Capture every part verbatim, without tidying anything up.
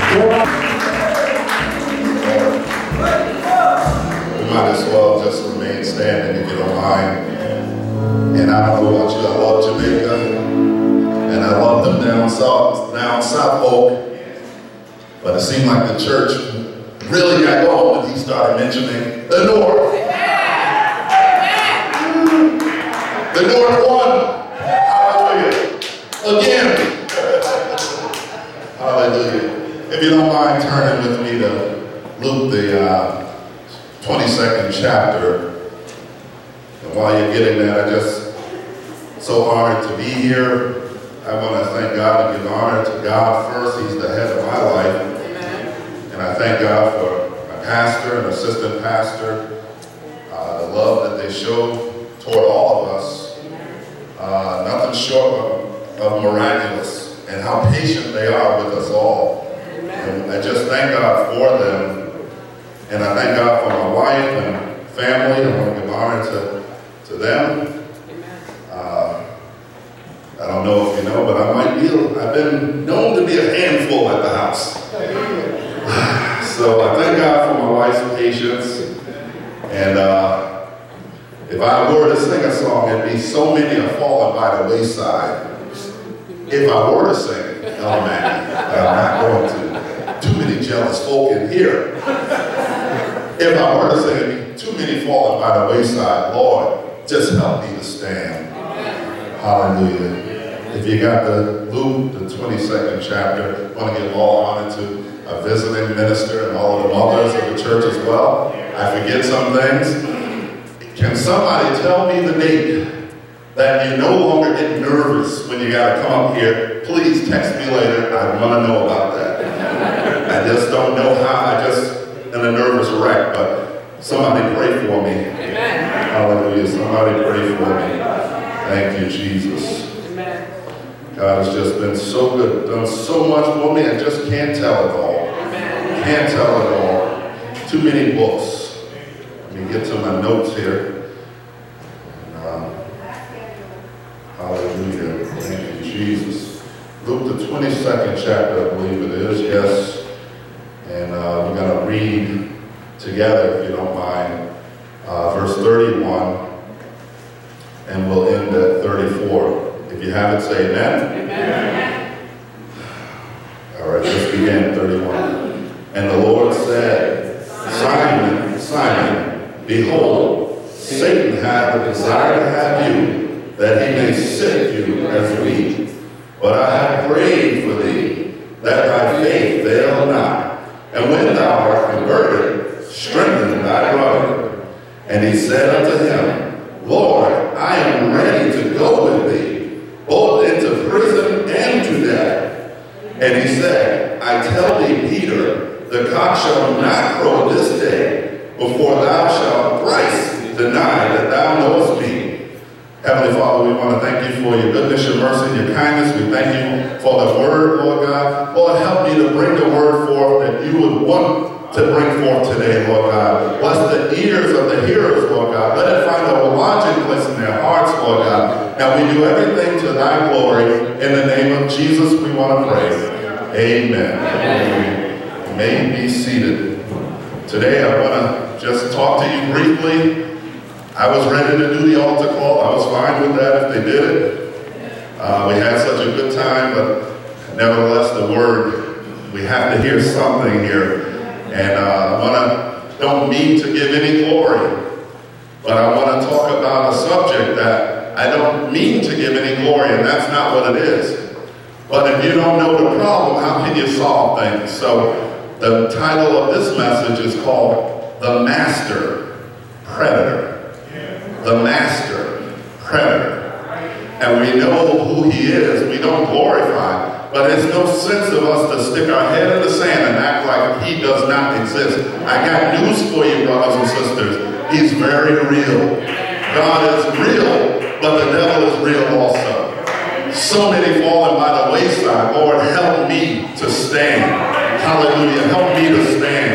We might as well just remain standing if you don't mind. And I don't know about you, I love Jamaica. And I love them down south, down South Oak. But it seemed like the church really got going when he started mentioning the North. The North won. Hallelujah. Again. Hallelujah. If you don't mind turning with me to Luke, the uh, twenty-second chapter. And while you're getting that, I just so honored to be here. I want to thank God and give honor to God first. He's the head of my life. Amen. And I thank God for my pastor and assistant pastor, uh, the love that they show toward all of us. Uh, nothing short of, of miraculous, and how patient they are with us all. Amen. And I just thank God for them. And I thank God for my wife and family. I want to give honor to, to them. Uh, I don't know if you know, but I might be, I've been known to be a handful at the house. So I thank God for my wife's patience. And uh, if I were to sing a song, it'd be So Many Are Fallen by the Wayside. If I were to sing it, oh man, I'm not going to. Too many jealous folk in here. If I were to sing it, too many fallen by the wayside. Lord, just help me to stand. Hallelujah. If you got the Luke, the twenty-second chapter, I want to give all honor to a visiting minister and all of the mothers of the church as well. I forget some things. Can somebody tell me the date that you no longer get nervous when you got to come up here? Please text me later. I want to know about that. I just don't know how. I just am a nervous wreck, but somebody pray for me. Amen. Hallelujah. Somebody pray for me. Thank you, Jesus. Amen. God has just been so good, done so much for me, I just can't tell it all. Amen. Can't tell it all. Too many books. Let me get to my notes here. Um, hallelujah. Thank you, Jesus. Luke, the twenty-second chapter, I believe it is, yes. And uh, we're going to read together, if you don't mind, uh, verse thirty-one. And we'll end at thirty-four. If you have it, say amen. Amen. All right, let's begin thirty-one. And the Lord said, Simon, Simon, behold, Satan hath a desire to have you, that he may sift you as wheat. But I have prayed for thee, that thy faith fail not. And when thou art converted, strengthen thy brother. And he said unto him, Lord, I am ready to go with thee, both into prison and to death. And he said, I tell thee, Peter, the cock shall not crow this day, before thou shalt thrice deny that thou knowest me. Heavenly Father, we want to thank you for your goodness, your mercy, and your kindness. We thank you for the word, Lord God. Lord, help me to bring the word forth that you would want to bring forth today, Lord God. Bless the ears of the hearers, Lord God. Let it find a lodging place in their hearts, Lord God. Now we do everything to thy glory. In the name of Jesus, we want to pray. Amen. Amen. You may be seated. Today I want to just talk to you briefly. I was ready to do the altar call. I was fine with that if they did it. Uh, we had such a good time, but nevertheless, the word, we have to hear something here. And uh, I want to, don't mean to give any glory, but I want to talk about a subject that I don't mean to give any glory, and that's not what it is. But if you don't know the problem, how can you solve things? So the title of this message is called The Master Predator. The Master Predator. And we know who he is. We don't glorify. But there's no sense of us to stick our head in the sand and act like he does not exist. I got news for you, brothers and sisters. He's very real. God is real, but the devil is real also. So many fallen by the wayside. Lord, help me to stand. Hallelujah. Help me to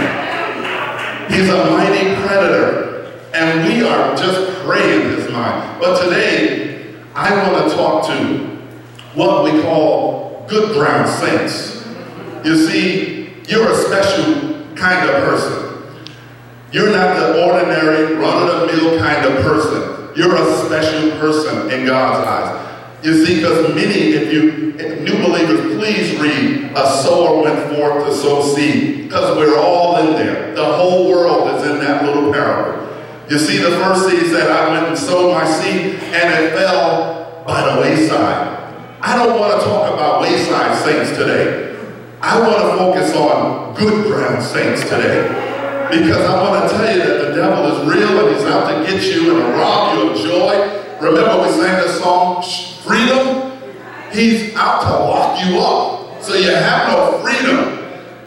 stand. He's a mighty predator. And we are just praying his mind. But today, I want to talk to what we call good ground saints. You see, you're a special kind of person. You're not the ordinary, run-of-the-mill kind of person. You're a special person in God's eyes. You see, because many, if you, if new believers, please read, a sower went forth to sow seed, because we're all in there. The whole world is in that little parable. You see, the first seed said, I went and sowed my seed, and it fell by the wayside. I don't want to talk about wayside saints today. I want to focus on good ground saints today. Because I want to tell you that the devil is real, and he's out to get you and to rob you of joy. Remember we sang the song, Freedom? He's out to lock you up, so you have no freedom.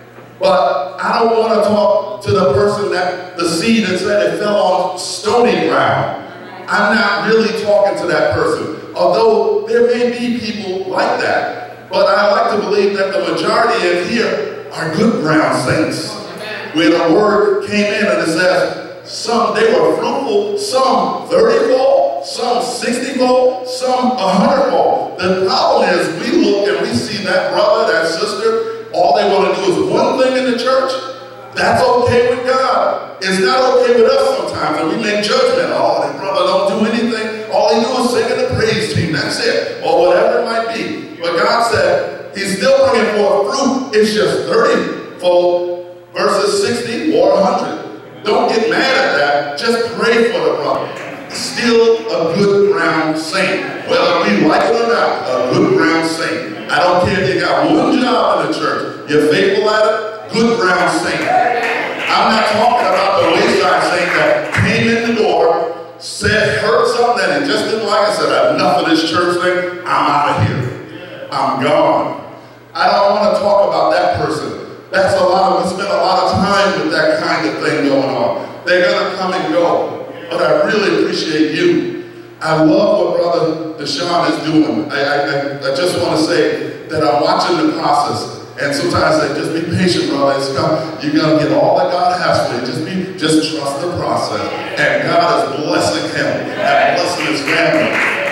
But I don't want to talk to the person that the seed that said it fell on stony ground. I'm not really talking to that person, although there may be people like that. But I like to believe that the majority in here are good ground saints. Where the word came in and it says, some, they were fruitful, some thirty-fold, some sixty-fold, some one hundred-fold. The problem is we look and we see that brother, that sister, all they want to do is one thing in the church. That's okay with God. It's not okay with us sometimes, and we make judgment. Oh, that brother don't do anything. All he do is sing in the praise team. That's it. Or whatever it might be. But God said he's still bringing forth fruit. It's just thirty-fold versus sixty or one hundred. Don't get mad at that. Just pray for the brother. Still a good ground saint. Whether we like it or not, a good ground saint. I don't care if you got one job in the church. You're faithful at it, good ground saint. I'm not talking about the wayside saint that came in the door, said, heard something that he just didn't like, and said, enough of this church thing, I'm out of here. I'm gone. I don't want to talk about that person. That's a lot of, we spend a lot of time with that kind of thing going on. They're going to come and go. But I really appreciate you. I love what Brother Deshaun is doing. I, I, I just want to say that I'm watching the process. And sometimes I say, just be patient, brother. It's come. You're going to get all that God has for you. Just be, just trust the process. And God is blessing him and blessing his family.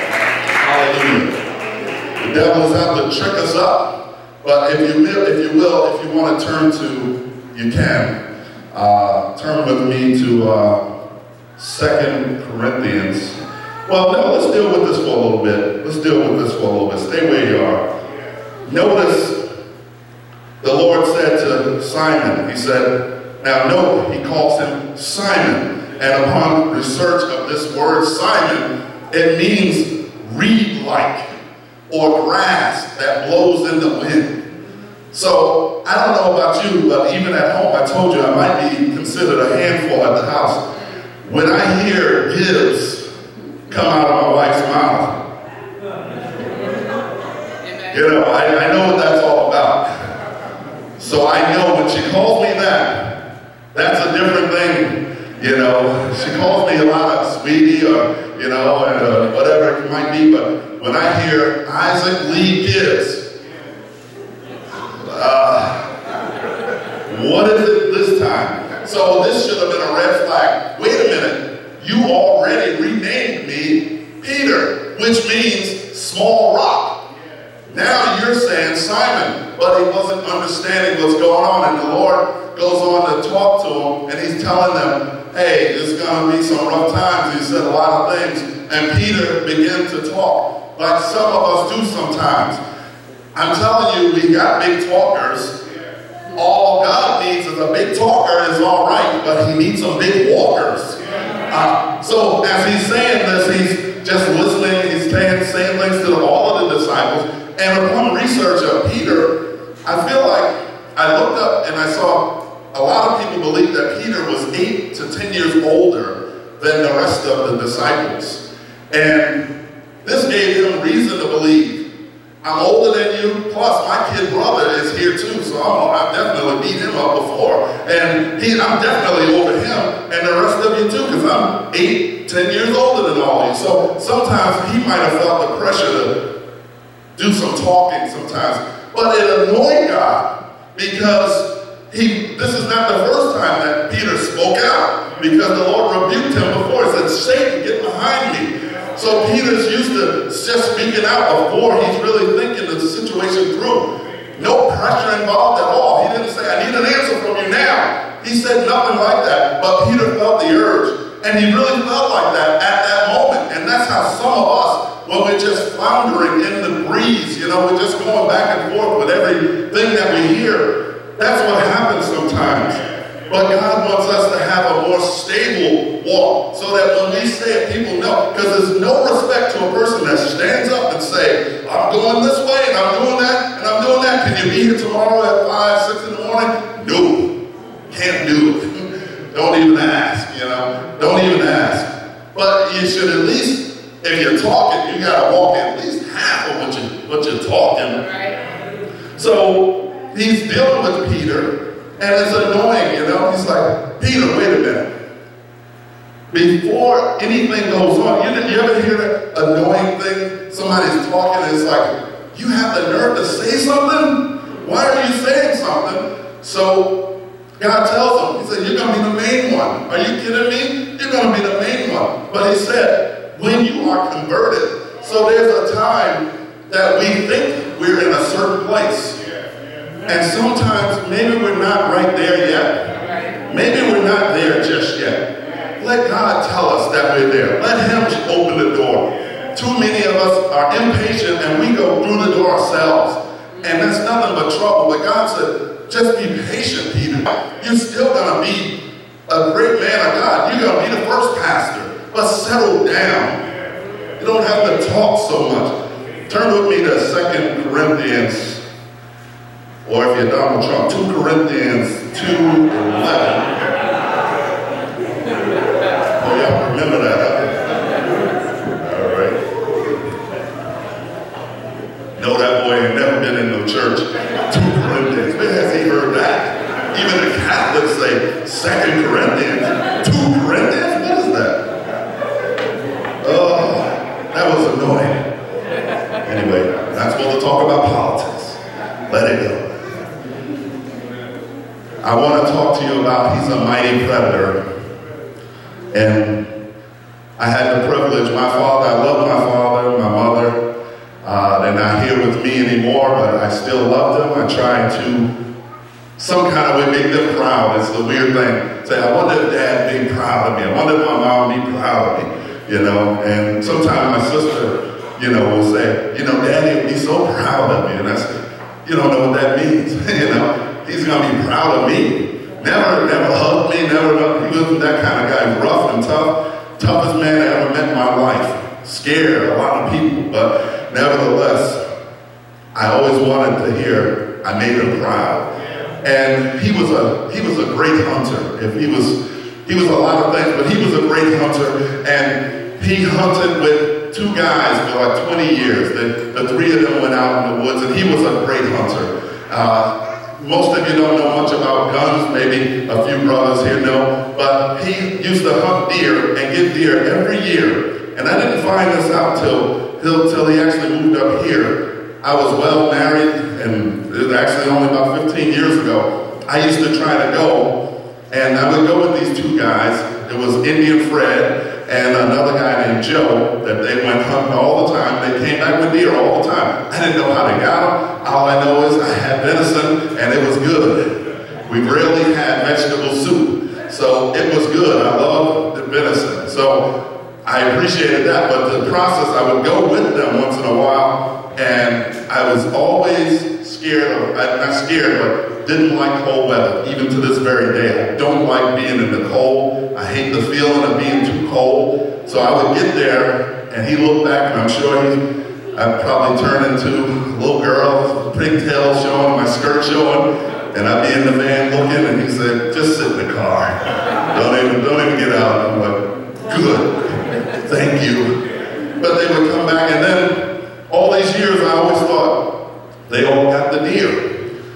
Hallelujah. The devil is out to trick us up. But if you will, if you will, if you want to turn to, you can. Uh, turn with me to uh, Second Corinthians. Well, no, let's deal with this for a little bit. Let's deal with this for a little bit. Stay where you are. Notice the Lord said to Simon, he said, now note, he calls him Simon. And upon research of this word Simon, it means reed-like, or grass that blows in the wind. So, I don't know about you, but even at home, I told you I might be considered a handful at the house. When I hear Gibbs come out of my wife's mouth, you know, I, I know what that's all about. So I know when she calls me that, that's a different thing, you know. She calls me a lot of sweetie or, you know, and uh, whatever it might be, but when I hear Isaac Lee Gibbs, uh, what is it this time? So this should have been a red flag. Wait a minute, you already renamed me Peter, which means small rock. Now you're saying Simon, but he wasn't understanding what's going on, and the Lord goes on to talk to him, and he's telling them, hey, there's going to be some rough times. He said a lot of things, and Peter began to talk, like some of us do sometimes. I'm telling you, we got big talkers. All God needs is a big talker is all right, but he needs some big walkers. Uh, so as he's saying this, he's just listening, he's saying, saying things to all of the disciples. And upon research of Peter, I feel like I looked up and I saw a lot of people believe that Peter was eight to ten years older than the rest of the disciples. And this gave him reason to believe, I'm older than you, plus my kid brother is here too, so I'm, I've definitely beat him up before. And he, I'm definitely over him, and the rest of you too, because I'm eight, ten years older than all of you. So sometimes he might have felt the pressure to do some talking sometimes. But it annoyed God, because he, this is not the first time that Peter spoke out, because the Lord rebuked him before. He said, Satan, get behind me. So Peter's used to just speaking out before he's really thinking the situation through. No pressure involved at all. He didn't say, I need an answer from you now. He said nothing like that. But Peter felt the urge. And he really felt like that at that moment. And that's how some of us, when we're just floundering in the breeze, you know, we're just going back and forth with everything that we hear. That's what happens sometimes. But God wants us to have a more stable walk so that when we say it, people know. Because there's no respect to a person that stands up and say, I'm going this way and I'm doing that and I'm doing that. Can you be here tomorrow at five, six in the morning? No, can't do it. Don't even ask, you know. Don't even ask. But you should at least, if you're talking, you got to walk at least half of what, you, what you're talking. Right. So he's dealing with Peter. And it's annoying, you know. He's like, Peter, wait a minute. Before anything goes on, you, you ever hear that annoying thing? Somebody's talking and it's like, you have the nerve to say something? Why are you saying something? So God tells him, he said, you're going to be the main one. Are you kidding me? You're going to be the main one. But he said, when you are converted. So there's a time that we think we're in a certain place. And sometimes maybe we're not right there yet. Maybe we're not there just yet. Let God tell us that we're there. Let him open the door. Too many of us are impatient and we go through the door ourselves. And that's nothing but trouble. But God said, just be patient, Peter. You're still going to be a great man of God. You're going to be the first pastor. But settle down. You don't have to talk so much. Turn with me to Second Corinthians. Or if you're Donald Trump, two Corinthians two eleven. Oh, y'all remember that, huh? All right. No, that boy ain't never been in no church. two Corinthians. Where has he heard that? Even the Catholics say Second Corinthians. two Corinthians? What is that? Oh, that was annoying. Anyway, not supposed to talk about politics. Let it go. I want to talk to you about He's a Mighty Predator. And I had the privilege, my father, I love my father, my mother. Uh, they're not here with me anymore, but I still love them. I try to, some kind of way, make them proud. It's the weird thing. Say, I wonder if Dad would be proud of me. I wonder if my mom would be proud of me. You know, and sometimes my sister, you know, will say, you know, Daddy would be so proud of me. And I say, you don't know what that means, you know. He's going to be proud of me. Never, never hugged me, never, he wasn't that kind of guy, rough and tough. Toughest man I ever met in my life. Scared a lot of people, but nevertheless, I always wanted to hear, I made him proud. And he was a, he was a great hunter. If he was, he was a lot of things, but he was a great hunter. And he hunted with two guys for like twenty years. The, the three of them went out in the woods, and he was a great hunter. Uh, Most of you don't know much about guns, maybe a few brothers here know, but he used to hunt deer and get deer every year. And I didn't find this out till, till, till he actually moved up here. I was well married, and it was actually only about fifteen years ago. I used to try to go, and I would go with these two guys. It was Indian Fred and another guy named Joe, that they went hunting all the time. They came back with deer all the time. I didn't know how they got them. All I know is I had venison, and it was good. We rarely had vegetable soup, so it was good. I love the venison. So I appreciated that, but the process, I would go with them once in a while, and I was always scared of, not scared, but didn't like cold weather, even to this very day. I don't like being in the cold. I hate the feeling of being too cold. So I would get there, and he looked back, and I'm sure he, I'd probably turn into a little girl, pigtails showing, my skirt showing, and I'd be in the van looking, and he said, just sit in the car. Don't even, don't even get out. I'm like, good, thank you. But they would come back, and then all these years I always thought, they all got the deer.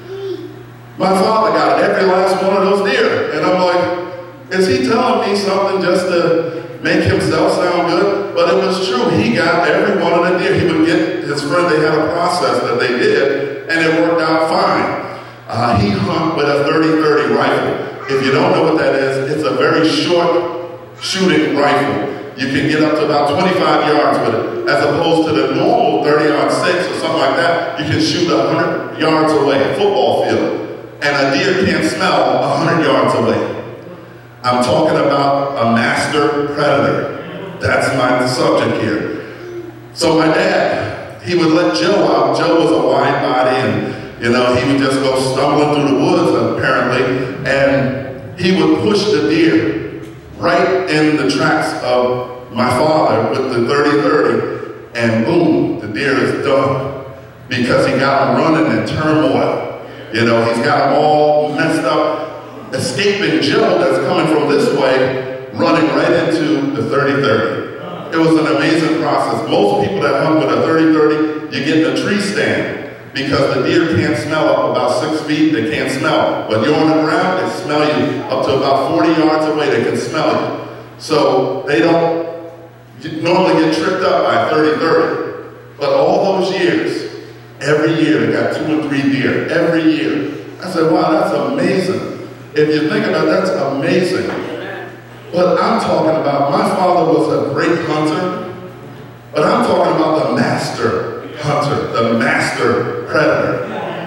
My father got every last one of those deer. And I'm like, is he telling me something just to make himself sound good? But it was true. He got every one of the deer. He would get his friend, they had a process that they did, and it worked out fine. Uh, he hung with a thirty thirty rifle. If you don't know what that is, it's a very short shooting rifle. You can get up to about twenty-five yards with it, as opposed to the normal thirty-yard six or something like that. You can shoot one hundred yards away, a football field, and a deer can't smell one hundred yards away. I'm talking about a master predator. That's my subject here. So my dad, he would let Joe out. Joe was a wide body, and you know, he would just go stumbling through the woods, apparently, and he would push the deer right in the tracks of my father with the thirty thirty, and boom, the deer is done, because he got him running in turmoil. You know, he's got them all messed up, escaping Joe that's coming from this way, running right into the thirty thirty. It was an amazing process. Most people that hunt with a thirty thirty, you get in a tree stand, because the deer can't smell up about six feet, they can't smell. When you're on the ground, they smell you up to about forty yards away, they can smell you. So they don't normally get tripped up by a thirty thirty. But all those years, every year they got two and three deer, every year. I said, wow, that's amazing. If you think about it, that's amazing. But I'm talking about, my father was a great hunter, but I'm talking about the master hunter, the master predator.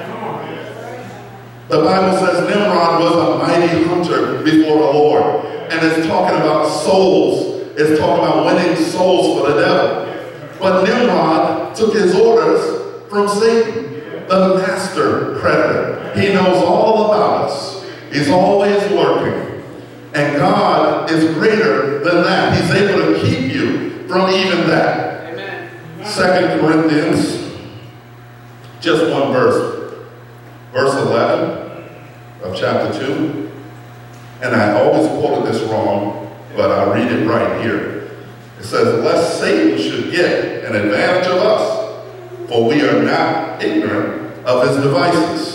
The Bible says Nimrod was a mighty hunter before the Lord. And it's talking about souls. It's talking about winning souls for the devil. But Nimrod took his orders from Satan, the master predator. He knows all about us. He's always working. And God is greater than that. He's able to keep you from even that. Amen. Second Corinthians, just one verse. Verse eleven of chapter two. And I always quoted this wrong, but I'll read it right here. It says, lest Satan should get an advantage of us, for we are not ignorant of his devices.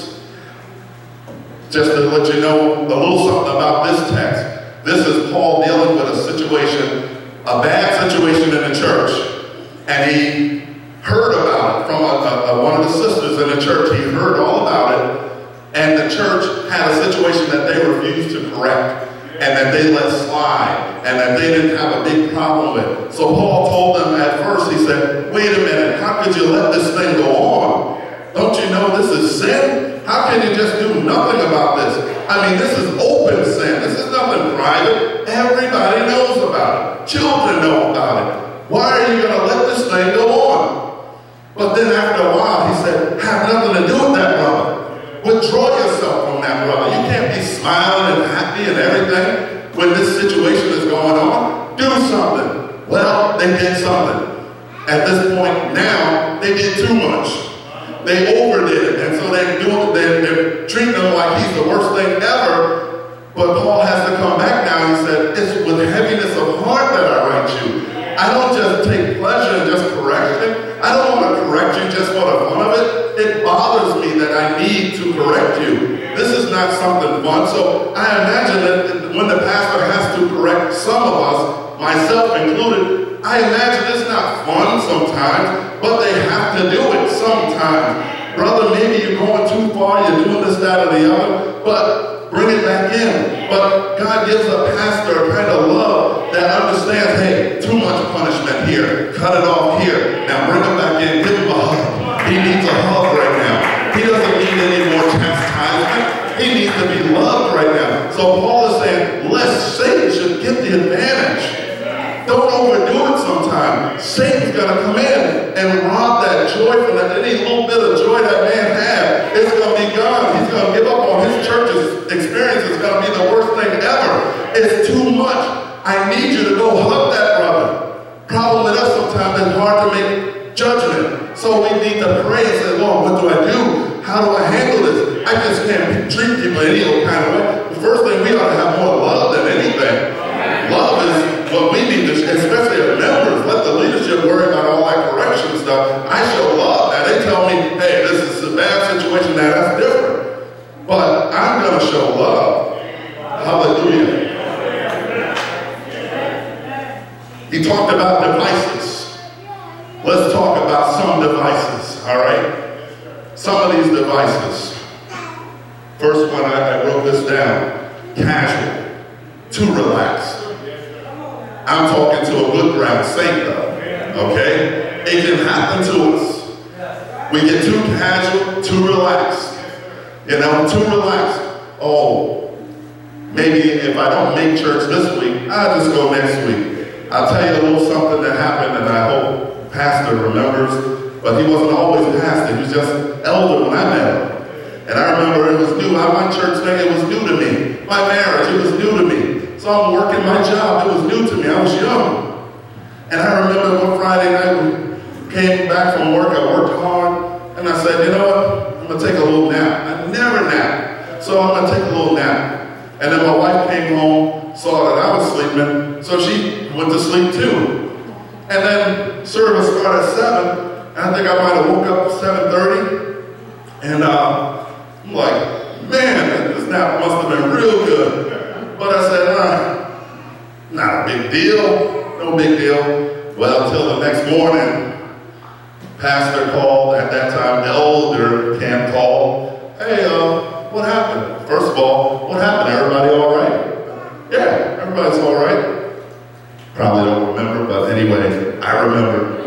Just to let you know a little something about this text. This is Paul dealing with a situation, a bad situation in the church. And he heard about it from a, a, one of the sisters in the church. He heard all about it. And the church had a situation that they refused to correct, and that they let slide, and that they didn't have a big problem with. So Paul told them at first, he said, wait a minute, how could you let this thing go on? Don't you know this is sin? How can you just do nothing about this? I mean, this is open sin. This is nothing private. Everybody knows about it. Children know about it. Why are you going to let this thing go on? But then after a while, he said, have nothing to do with that, brother. Withdraw yourself from that, brother. You can't be smiling and happy and everything when this situation is going on. Do something. Well, they did something. At this point now, they did too much. They overdid it, and so they're doing, they're, they're treating him like he's the worst thing ever. But Paul has to come back now. He said, it's with heaviness of heart that I write you. I don't just take pleasure in just correction. I don't want to correct you just for the fun of it. It bothers me that I need to correct you. This is not something fun. So I imagine that when the pastor has to correct some of us, myself included, I imagine it's not fun sometimes, but they have to do it sometimes. Brother, maybe you're going too far, you're doing this, that, or the other, but bring it back in. But God gives a pastor a kind of love that understands, hey, too much punishment here. Cut it off here. Now bring him back in, give him a hug. He needs a hug right now. He doesn't need any more chastisement. He needs to be loved right now. So Paul is saying, lest Satan should get the advantage. Don't overdo it sometimes. Satan's going to come in and rob that joy from that. Any little bit of joy that man had, it's going to be gone. He's going to give up on his church's experience. It's going to be the worst thing ever. It's too much. I need you to go hug that brother. Problem with us sometimes, it's hard to make judgment. So we need to pray and say, Lord, what do I do? How do I handle this? I just can't treat people any old kind of way. The first thing, we ought to have more love than anything. Love is what we need to, especially as members. Let the leadership worry about all that correction stuff. I show love. Now they tell me, hey, this is a bad situation. Now that's different. But I'm going to show love. Hallelujah. He talked about devices. Let's talk about some devices, all right? Some of these devices. First one, I, I wrote this down. Casual. Too relaxed. I'm talking to a good ground saint though, okay? It can happen to us. We get too casual, too relaxed. You know, too relaxed. Oh, maybe if I don't make church this week, I'll just go next week. I'll tell you a little something that happened, and I hope Pastor remembers, but he wasn't always pastor. He was just elder when I met him. And I remember it was new. My church thing, it was new to me. My marriage, it was new to me. So I'm working my job. It was new to me. I was young. And I remember one Friday night, we came back from work. I worked hard. And I said, you know what? I'm going to take a little nap. I never nap. So I'm going to take a little nap. And then my wife came home, saw that I was sleeping. So she went to sleep too. And then service started at seven. And I think I might have woke up at seven thirty. And uh, I'm like, man, this nap must have been real good. But I said, uh, not a big deal, no big deal. Well, until the next morning, pastor called, at that time, the older camp called, hey, uh, what happened? First of all, what happened? Everybody all right? Yeah, everybody's all right. Probably don't remember, but anyway, I remember.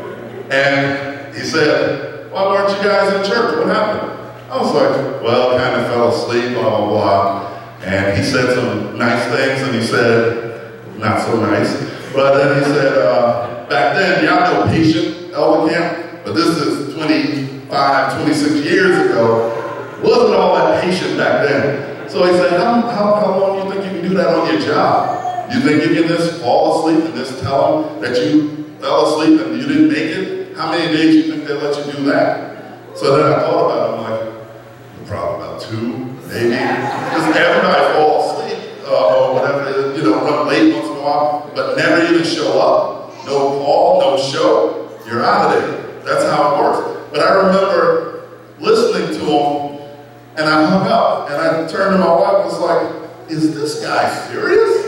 And he said, why weren't you guys in church? What happened? I was like, well, kind of fell asleep, blah, blah, blah. And he said some nice things, and he said, not so nice. But then he said, uh, back then, y'all know Patient, Elder Camp, but this is twenty-five, twenty-six years ago. Wasn't all that patient back then. So he said, how, how, how long do you think you can do that on your job? You think you can just fall asleep and just tell them that you fell asleep and you didn't make it? How many days do you think they'll let you do that? So then I thought about it, I'm like, probably about two, maybe. Because everybody falls asleep uh, or whatever, you know, run late once in a while, but never even show up. No call, no show, you're out of there. That's how it works. But I remember listening to him, and I hung up, and I turned to my wife and was like, is this guy serious?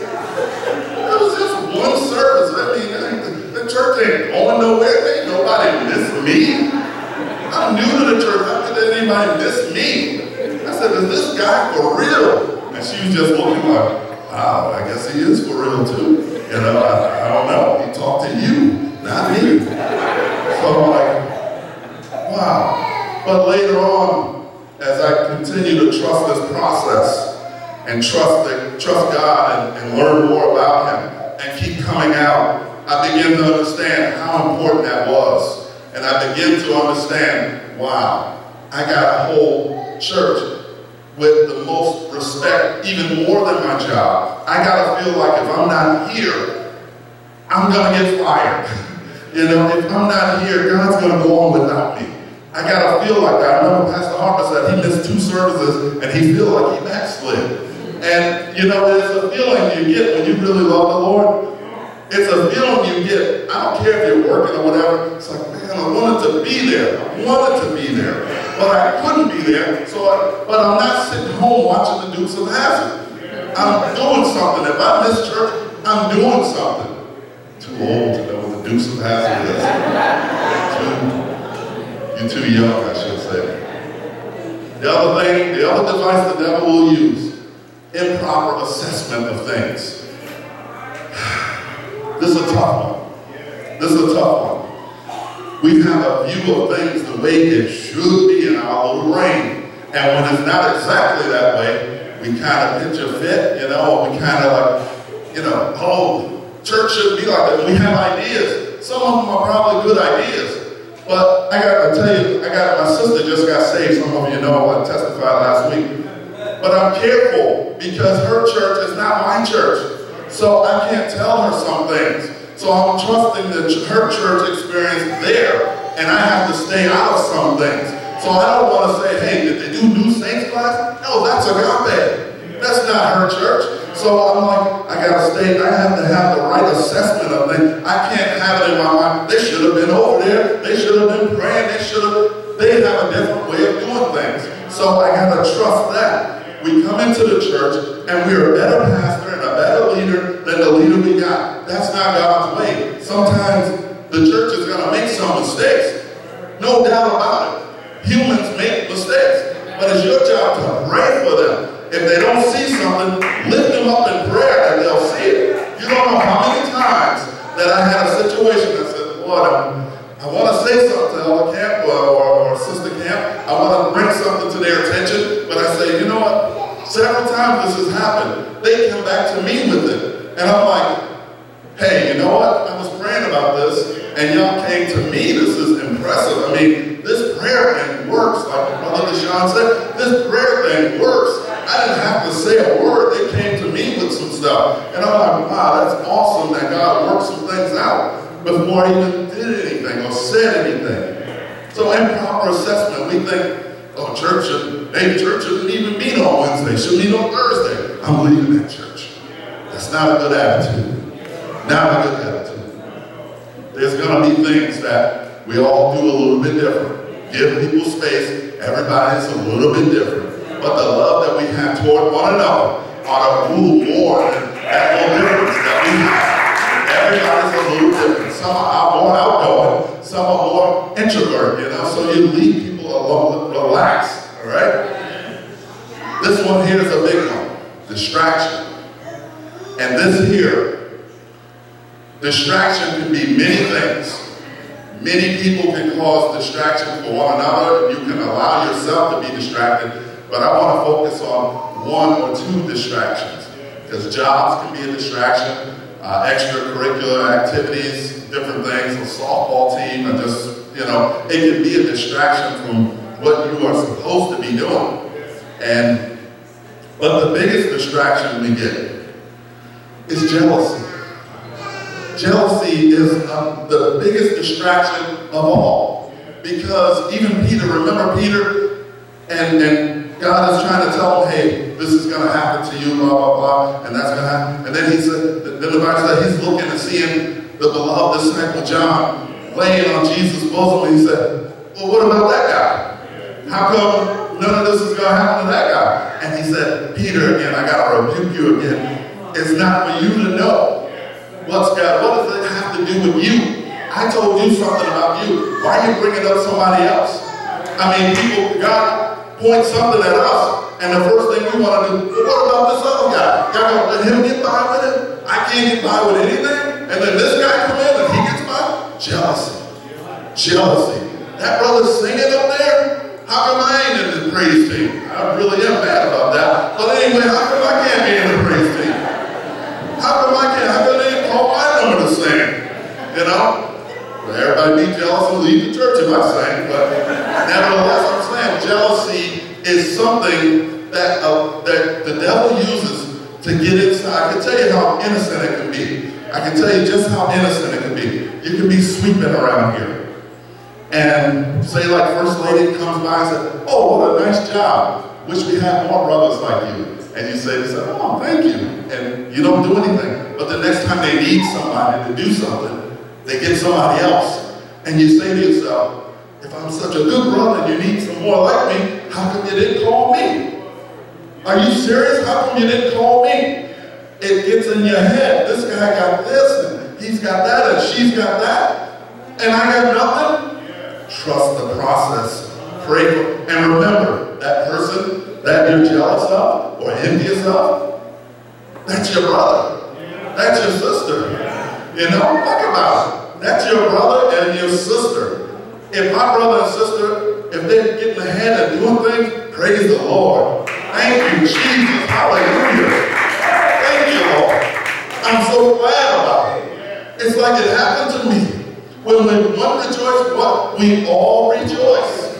It was just one service. I mean, the church ain't going nowhere. Ain't nobody miss me. I'm new to the church. How could anybody miss me? I said, is this guy for real? And she was just looking like, wow, I guess he is for real too. You know, I, I don't know. He talked to you, not me. So I'm like, wow. But later on, as I continue to trust this process and trust that, trust God and, and learn more about Him and keep coming out, I begin to understand how important that was. And I begin to understand, wow, I got a whole church with the most respect, even more than my job. I gotta feel like if I'm not here, I'm gonna get fired. You know, if I'm not here, God's gonna go on without me. I gotta feel like that. I remember Pastor Harper said he missed two services and he feel like he backslid. And you know, there's a feeling you get when you really love the Lord. It's a feeling you get. I don't care if you're working or whatever. It's like, man, I wanted to be there. I wanted to be there. But I couldn't be there. So, I, but I'm not sitting home watching the Dukes of Hazzard. I'm doing something. If I miss church, I'm doing something. Too old to know what the Dukes of Hazzard is. Too, you're too young, I should say. The other thing, the other device the devil will use, improper assessment of things. This is a tough one. This is a tough one. We have a view of things the way it should be in our little brain. And when it's not exactly that way, we kind of pitch a fit, you know, or we kind of like, you know, oh, church shouldn't be like that. We have ideas. Some of them are probably good ideas. But I got to tell you, I got my sister just got saved. Some of you know I testified last week. But I'm careful because her church is not my church. So I can't tell her some things. So I'm trusting the ch- her church experience there, and I have to stay out of some things. So I don't want to say, hey, did they do New Saints class? No, that's agape. That's not her church. So I'm like, I gotta stay, I have to have the right assessment of things. I can't have it in my mind, they should have been over there, they should have been praying, they should have, they have a different way of doing things. So I gotta trust that. We come into the church and we're a better pastor and a better leader than the leader we got. That's not God's way. Sometimes the church is gonna make some mistakes. No doubt about it. Humans make mistakes, but it's your job to pray for them. If they don't see something, lift them up in prayer and they'll see it. You don't know how many times situation. I said, Lord, I'm, I want to say something to Elder Camp or, or, or Sister Camp. I want to bring something to their attention. But I say, you know what? Several times this has happened. They come back to me with it. And I'm like, hey, you know what? I was praying about this, and y'all came to me. This is impressive. I mean, this prayer thing works. Like Brother Deshaun said, this prayer thing works. I didn't have to say a word. They came to me with some stuff. And I'm like, wow, that's awesome that God worked some things out before I even did anything or said anything. So improper assessment, we think, oh, church should, maybe church shouldn't even meet on Wednesday, should meet on Thursday. I'm leaving that church. That's not a good attitude. Not a good attitude. There's going to be things that we all do a little bit different. Give people space. Everybody's a little bit different. But the love that we have toward one another ought to rule more than that little difference that we have. Everybody's a little different. Some are more outgoing. Some are more introvert, you know. So you leave people alone, relax, all right? This one here is a big one. Distraction. And this here, distraction can be many things. Many people can cause distraction for one another. You can allow yourself to be distracted. But I want to focus on one or two distractions. Because jobs can be a distraction, uh, extracurricular activities, different things, a softball team, and just, you know, it can be a distraction from what you are supposed to be doing. And, but the biggest distraction we get is jealousy. Jealousy is um, the biggest distraction of all. Because even Peter, remember Peter, and, and God is trying to tell him, hey, this is going to happen to you, blah, blah, blah, and that's going to happen. And then he said, then the Bible said he's looking and seeing the beloved disciple John laying on Jesus' bosom, and he said, well, what about that guy? How come none of this is going to happen to that guy? And he said, Peter, again, I got to rebuke you again. It's not for you to know what's God. What does it have to do with you? I told you something about you. Why are you bringing up somebody else? I mean, people, God point something at us, and the first thing we want to do, well, what about this other guy? Y'all gonna let him get by with it? I can't get by with anything? And then this guy come in and he gets by? Jealousy. Jealousy. That brother's singing up there? How come I ain't in the praise team? I really am mad about that. But anyway, how come I can't be in the praise team? How come I can't? How come they didn't call my number to sing? You know? Well, everybody be jealous and leave the church if I sing, but nevertheless, I'm saying jealousy is something that uh, that the devil uses to get inside. I can tell you how innocent it can be. I can tell you just how innocent it can be. You can be sweeping around here. And say like First Lady comes by and says, oh, what a nice job. Wish we had more brothers like you. And you say to yourself, oh, thank you. And you don't do anything. But the next time they need somebody to do something, they get somebody else. And you say to yourself, if I'm such a good brother and you need some more like me, how come you didn't call me? Are you serious? How come you didn't call me? It gets in your head. This guy got this, and he's got that, and she's got that, and I got nothing. Trust the process. Pray for, and remember, that person that you're jealous of or envious of, that's your brother. That's your sister. You know, think about it. That's your brother and your sister. If my brother and sister, if they're getting ahead and doing things, praise the Lord. Thank you, Jesus. Hallelujah. Thank you, Lord. I'm so glad about it. It's like it happened to me. When we one rejoice, what? We all rejoice.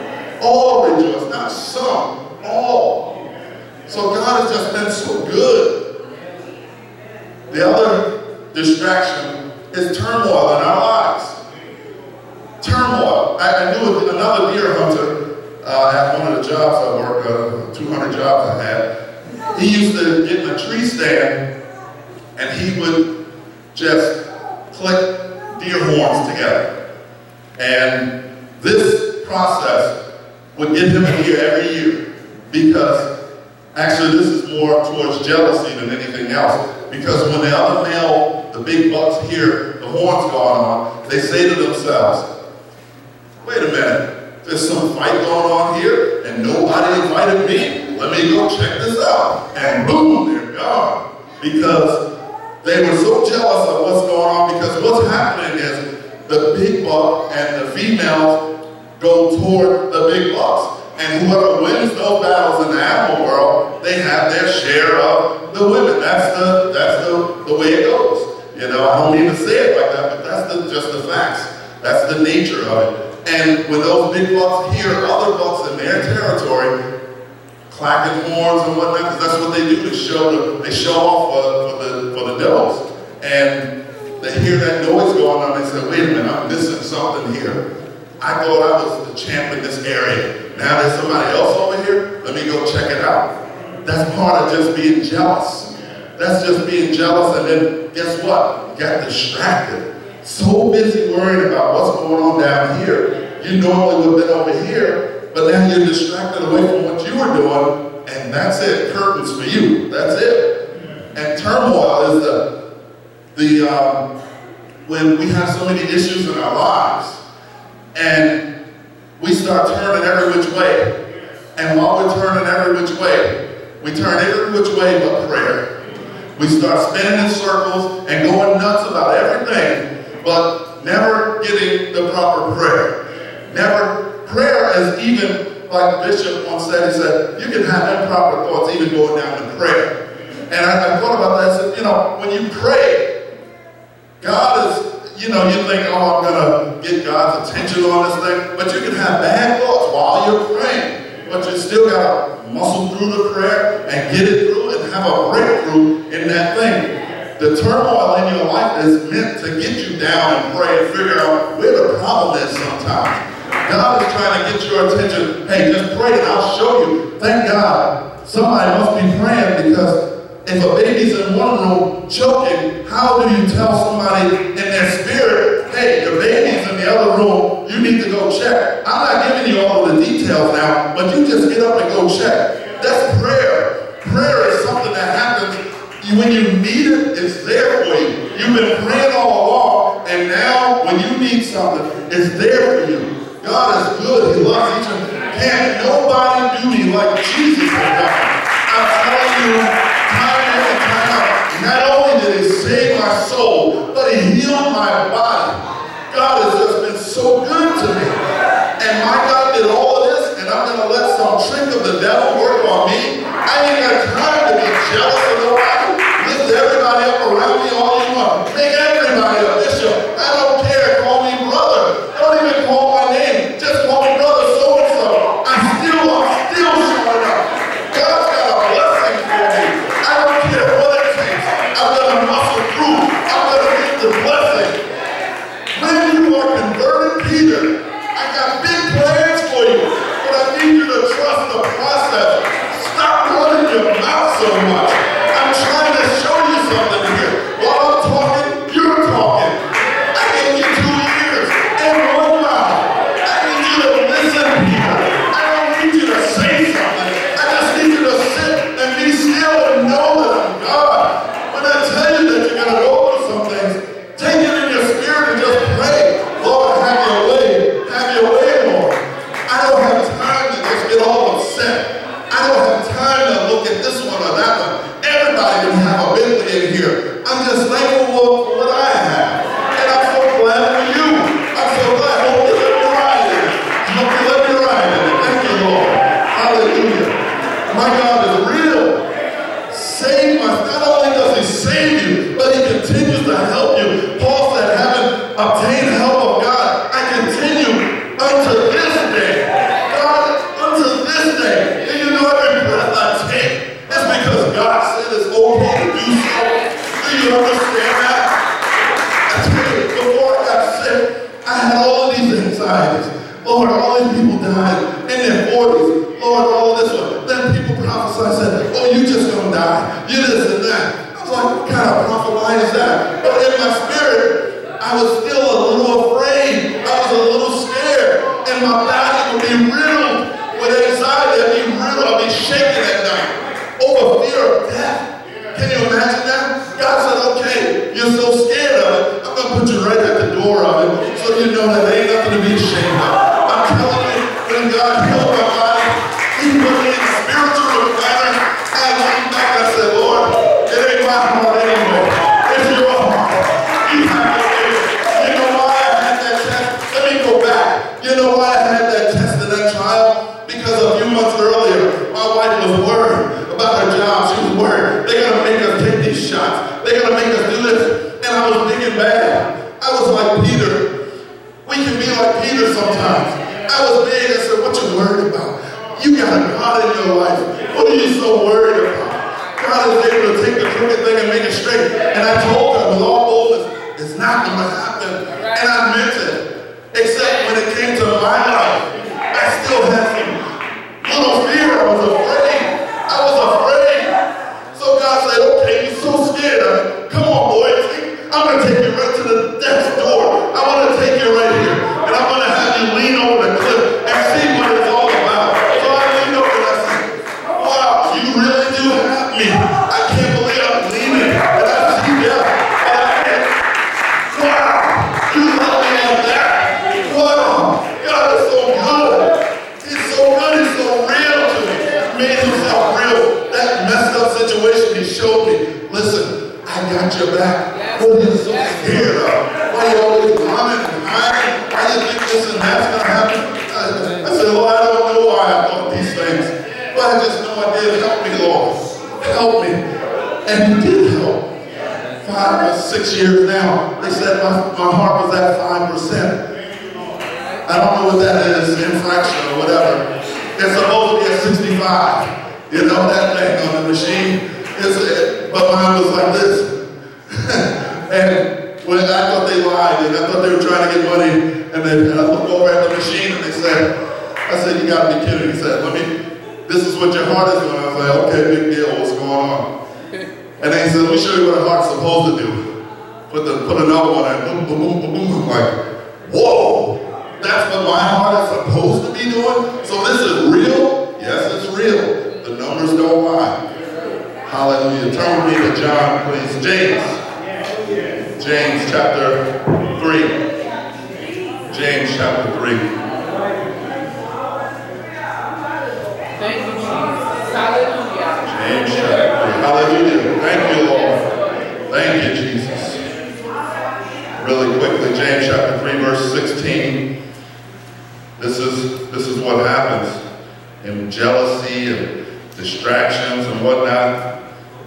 All rejoice, not some, all. So God has just been so good. The other distraction is turmoil in our lives. Turmoil. I, I knew another deer hunter uh, at one of the jobs I worked, uh, two hundred jobs I had. He used to get in a tree stand and he would just click deer horns together. And this process would get him a deer every year because actually this is more towards jealousy than anything else. Because when the other male, the big bucks hear the horns going on, they say to themselves, wait a minute, there's some fight going on here and nobody invited me. Let me go check this out. And boom, they're gone. Because They were so jealous of what's going on because what's happening is the big buck and the females go toward the big bucks. And whoever wins those battles in the animal world, they have their share of the women. That's the that's the, the way it goes. You know, I don't mean to say it like that, but that's the, just the facts. That's the nature of it. And when those big bucks hear other bucks in their territory clacking horns and whatnot, because that's what they do. They show the, they show off for, for the for the dogs. And they hear that noise going on. They say, "Wait a minute, I'm missing something here. I thought I was the champ in this area. Now there's somebody else over here. Let me go check it out." That's part of just being jealous. That's just being jealous, and then guess what? You got distracted. So busy worrying about what's going on down here. You normally would have been over here, but now you're distracted away from what you were doing, and that's it. Curtains for you. That's it. And turmoil is the the um, when we have so many issues in our lives, and we start turning every which way. And while we're turning every which way, we turn every which way but prayer. We start spinning in circles and going nuts about everything, but never getting the proper prayer. Never, prayer is even, like Bishop once said, he said, you can have improper thoughts even going down to prayer. And I, I thought about that. I said, you know, when you pray, God is, you know, you think, oh, I'm going to get God's attention on this thing, but you can have bad thoughts while you're praying. But you still got to muscle through the prayer and get it through and have a breakthrough in that thing. The turmoil in your life is meant to get you down and pray and figure out where the problem is sometimes. God is trying to get your attention. Hey, just pray and I'll show you. Thank God somebody must be praying, because if a baby's in one room choking, how do you tell somebody in their spirit, hey, your baby's in the other room, you need to go check? I'm not giving you all of the details now, but you just get up and go check. That's prayer. Prayer is something that happens when you need it, it's there for you. You've been praying all along, and now when you need something, it's there for you. God is good. He loves each other. Can't nobody do me like Jesus has done. I'm telling you, time in and time out, not only did he save my soul, but he healed my body. God has just been so good to me. And my God did all of this, and I'm going to let some trick of the devil work on me. I ain't got time to be jealous of nobody. Lift everybody up around me all you want. Make everybody a bishop. I don't care. Call me brother. Don't even call my name. Just call me brother so-and-so. I'm still, I'm still showing up. God's got a blessing for me. I don't care what it takes. I'm going to muscle through. I'm going to get the blessing. When you are converted, Peter, I got big plans for you, but I need you to trust the process. Stop running your mouth so much. I'm trying to show you something here. While I'm talking, you're talking. I gave you two ears and one mouth. I need you to listen, Peter. I don't need you to say something. I just need you to sit and be still and know that I'm God. When I tell you that you're going to go through some things, take it in your spirit and just pray. Lord, have your way. Have your way, Lord. I don't have time to just get all upset. I don't have time to look at this one or that one. Everybody can have a Bentley in here. I'm just thankful for what I have. And I'm so glad for you. I'm so glad. Hope you let me ride in it. Hope you let me ride in it. Thank you, Lord. Hallelujah. My God is real. Save us. Not only does he save you, but he continues to help you. Paul said, having obtained help of God, I continue unto this day. God, unto this day. And you know every breath I take, it's because God said it's okay to do so. Do you understand that? I tell you, before I got sick, I had all of these anxieties. Lord, all these people died in their forties. Lord, all of this one. Then people prophesied, said, oh, you just gonna die. You this and that. I was like, what kind of prophet line is that? But in my spirit, I was still a little afraid. I was a little scared. And my body would be riddled with anxiety. I'd be riddled. I'd be shaking at night over fear of death. Can you imagine that? God said, okay, you're so scared of it. I'm going to put you right at the door of it so you know that there ain't nothing to be ashamed of. I'm telling you, when God healed my body, he put me in a spiritual recliner. I looked back and I said, Lord, it ain't my heart anymore. It's They're going to make us take these shots. They're going to make us do this. And I was big and bad. I was like Peter. We can be like Peter sometimes. I was big. I said, what you worried about? You got a God in your life. What are you so worried about? God is able to take the crooked thing and make it straight. And I told her with all boldness, it's not going to happen. And I meant it. Except when it came to my life, I still had some little fear. I was afraid. I was afraid. So God said, okay, you're so scared of it. Come on, boy. I'm going to take you right to the death's door. I want to take you right here. And I'm going to have you lean over the cliff and see what it's all about. So I leaned over and I said, wow, you really do have me. I can't believe I'm leaning. And I see you. And I can't. Wow, you love me like that. Wow, God is so good. He's so good. He's so real to me. He made himself real. That messed up situation he showed me. Listen, I got your back. What are you so scared of? Why are you always running and hiding? Why do you think this and that's going to happen? I, I said, Lord, I don't know why I thought these things. But I just know I did. Help me, Lord. Help me. And he did help. Five or six years now, they said my, my heart was at five percent. I don't know what that is, infraction or whatever. It's supposed to be at sixty-five. You know that thing on the machine? It's, but mine was like this. And when I thought they lied, and I thought they were trying to get money, and then and I looked over at the machine, and they said, I said, you gotta be kidding. He said, let me, this is what your heart is doing. I was like, okay, big deal, what's going on? And then he said, let me show you what a heart's supposed to do. Put the put another one in, boom, boom, boom, boom, boom. I'm like, whoa, that's what my heart is supposed to be doing? So this is real? Yes, it's real. The numbers don't lie. Hallelujah. Turn with me to John, please. James. James chapter three. James chapter three. Thank you, Jesus. Hallelujah. James chapter three. Hallelujah. Thank you, Lord. Thank you, Jesus. Really quickly, James chapter three, verse sixteen. This is this is what happens in jealousy and distractions and whatnot.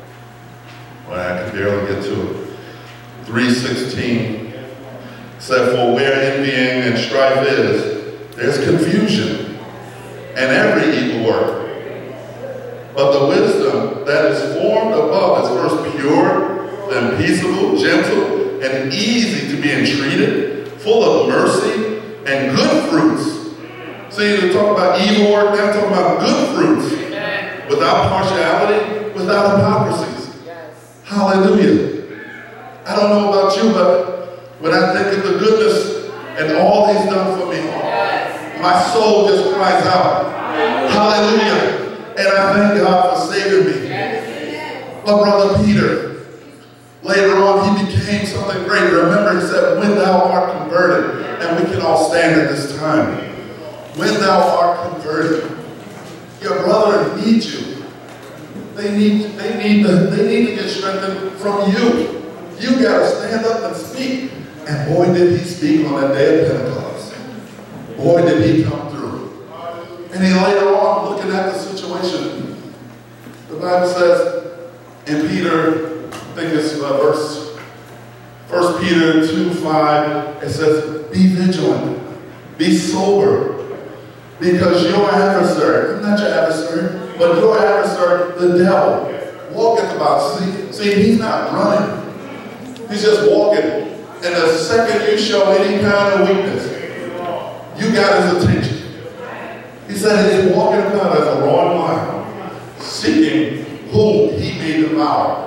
Well, I can barely get to it. three sixteen said, for where envying and strife is, there's confusion and every evil work. But the wisdom that is formed above is first pure, then peaceable, gentle, and easy to be entreated, full of mercy and good fruits. See, so you talk about evil work, now talking about good fruits, without partiality, without hypocrisies. Yes. Hallelujah. I don't know about you, but when I think of the goodness and all he's done for me, yes, my soul just cries out, hallelujah. And I thank God for saving me. Yes. But Brother Peter, later on he became something great. Remember, he said, when thou art converted, and we can all stand at this time. When thou art converted, your brother needs you. They need, they need, to, they need to get strengthened from you. You got to stand up and speak. And boy, did he speak on that day of Pentecost. Boy, did he come through. And he later on, looking at the situation, the Bible says in Peter, I think it's uh, verse, First Peter two five, it says, be vigilant, be sober, because your adversary, not your adversary, but your adversary, the devil, walketh about. See, see, he's not running. He's just walking. And the second you show any kind of weakness, you got his attention. He said he's walking about as a roaring lion, seeking whom he may devour.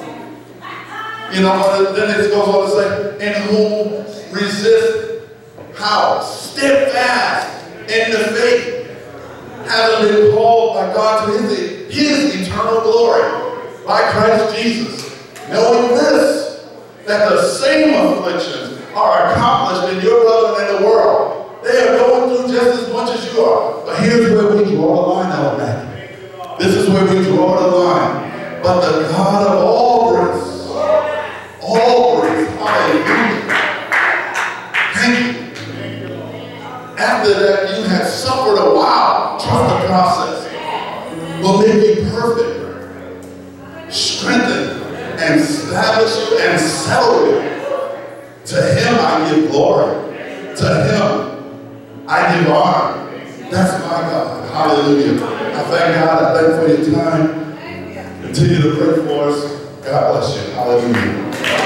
You know, then it goes on to say, in whom resist, how? Steadfast in the faith, having been called by God to his, his eternal glory by Christ Jesus, knowing this, that the same afflictions are accomplished in your brother in the world. They are going through just as much as you are. But here's where we draw the line out back. This is where we draw the line. But the God of all grace, all grace, hallelujah. Thank you. After that, you have suffered a while. Trust the process. Will make you perfect. Strength strengthen and establish you and settle you. To him I give glory. To him I give honor. That's my God. Hallelujah. I thank God. I thank you for your time. Continue to pray for us. God bless you. Hallelujah.